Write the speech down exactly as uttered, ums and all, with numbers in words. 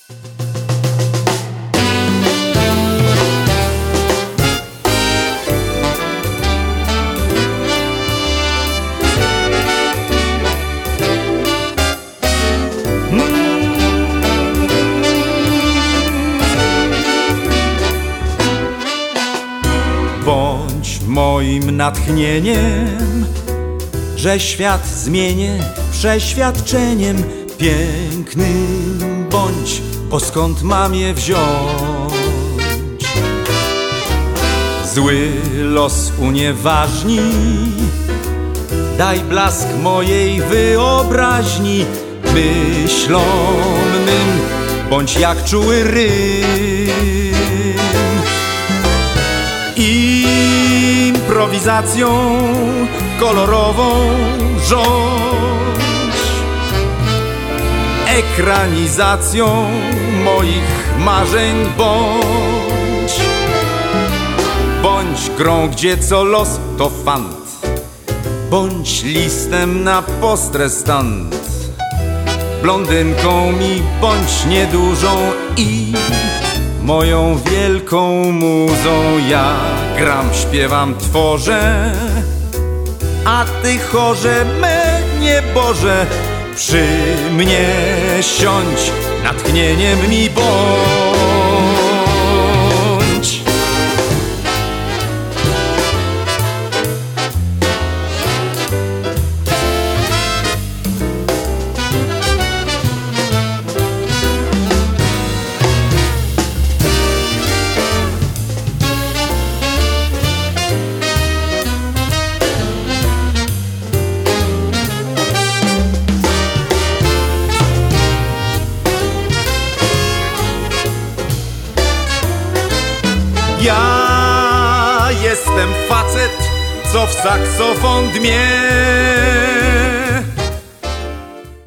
Bądź moim natchnieniem, że świat zmienię przeświadczeniem pięknym. Bądź, bo skąd mam je wziąć? Zły los unieważni, daj blask mojej wyobraźni. Myślomym bądź jak czuły rym. Improwizacją kolorową rządź, ekranizacją moich marzeń bądź. Bądź grą, gdzie co los to fant, bądź listem na postrestant. Blondynką mi bądź niedużą i moją wielką muzą. Ja gram, śpiewam, tworzę, a ty chorze me nieboże. Przy mnie siądź, natchnieniem mi bądź. Ja jestem facet, co w saksofon dmie.